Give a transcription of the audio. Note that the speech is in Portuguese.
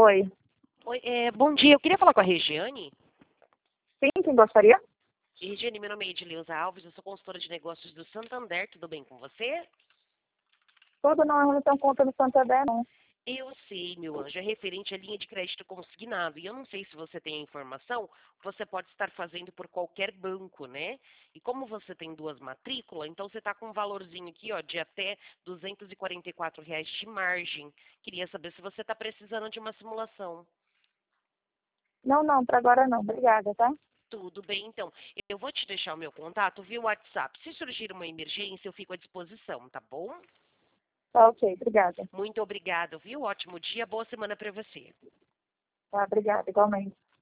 Oi. Oi, bom dia. Eu queria falar com a Regiane. Sim, quem gostaria? Regiane, meu nome é Edileuza Alves, eu sou consultora de negócios do Santander. Tudo bem com você? Tudo não tenho conta no Santander, não. Eu sei, meu anjo, é referente à linha de crédito consignado. E eu não sei se você tem a informação, você pode estar fazendo por qualquer banco, né? E como você tem duas matrículas, então você está com um valorzinho aqui, ó, de até R$ 244 de margem. Queria saber se você está precisando de uma simulação. Não, para agora não. Obrigada, tá? Tudo bem, então. Eu vou te deixar o meu contato via WhatsApp. Se surgir uma emergência, eu fico à disposição, tá bom? Tá ok, obrigada. Muito obrigada, viu? Ótimo dia, boa semana para você. Tá, obrigada, igualmente.